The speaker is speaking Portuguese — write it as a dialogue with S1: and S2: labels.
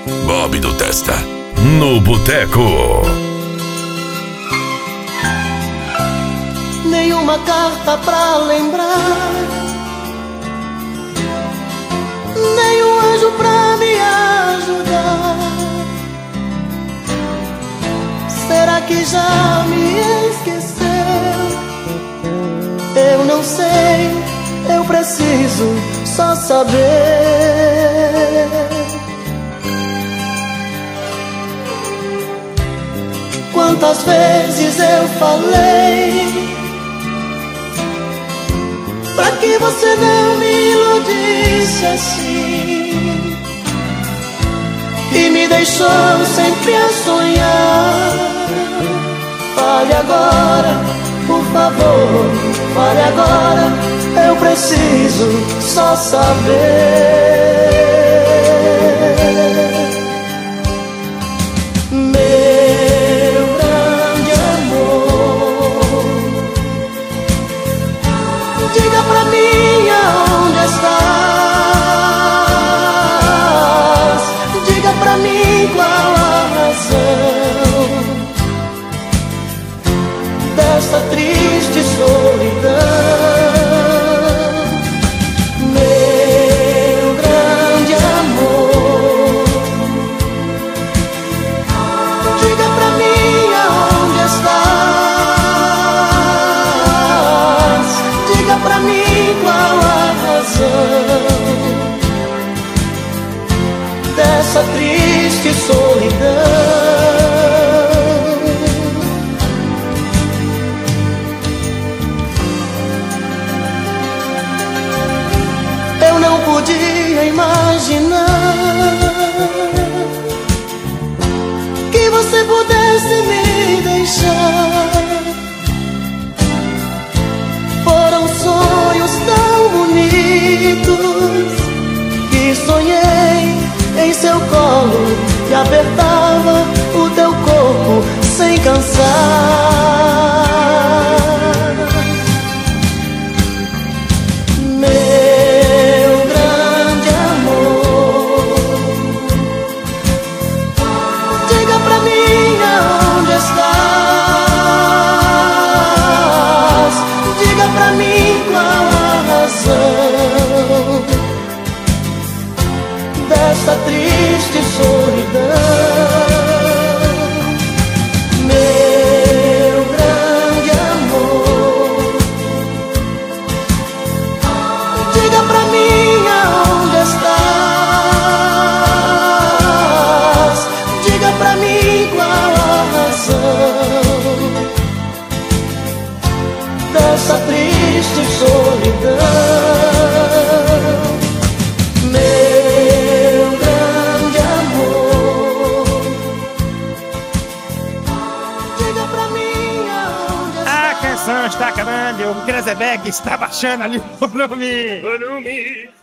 S1: Bob do Testa, no Boteco.
S2: Nenhuma carta pra lembrar, nenhum anjo pra me ajudar. Será que já me esqueceu? Eu não sei, eu preciso só saber. Quantas vezes eu falei pra que você não me iludisse assim e me deixou sempre a sonhar. Fale agora, por favor, fale agora, eu preciso só saber. Meu grande amor, diga pra mim aonde estás, diga pra mim qual a razão dessa triste solidão. Meu grande amor, diga pra mim aonde estás, diga pra mim qual a razão dessa triste solidão. Eu não podia imaginar que você pudesse me deixar. Foram sonhos tão bonitos que sonhei em seu colo e apertava o teu corpo sem cansar. Pra mim qual a razão dessa triste solidão. Meu grande amor, diga pra mim aonde estás, diga pra mim qual a razão dessa triste solidão. Meu grande amor, diga pra mim aonde está.
S3: A canção está acabando, o Krezebeck está baixando ali o volume.